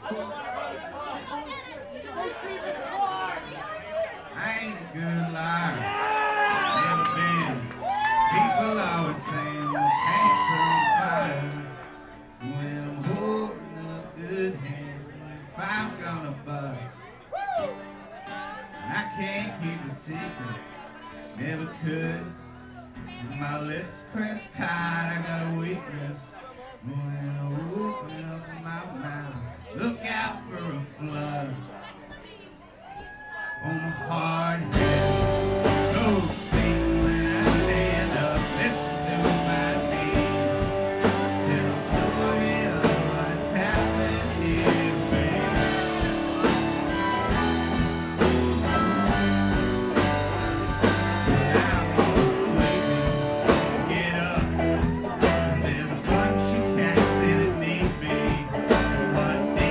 I ain't a good liar. Never been. People always saying my pants on fire. When I'm holding a good hand, if I'm gonna bust, I can't keep a secret. Never could. With my lips pressed tight, I got a weakness. When I open up my mouth, look out for a flood. On my hard head, no thing when I stand up, listen to my knees, tell a story of what's happened here, baby. I'm all sleepy, get up, 'cause there's a bunch of cats in it need me. One day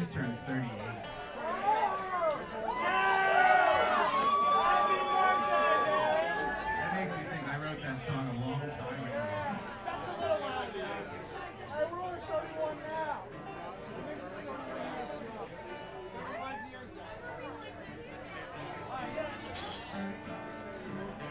just turned 38.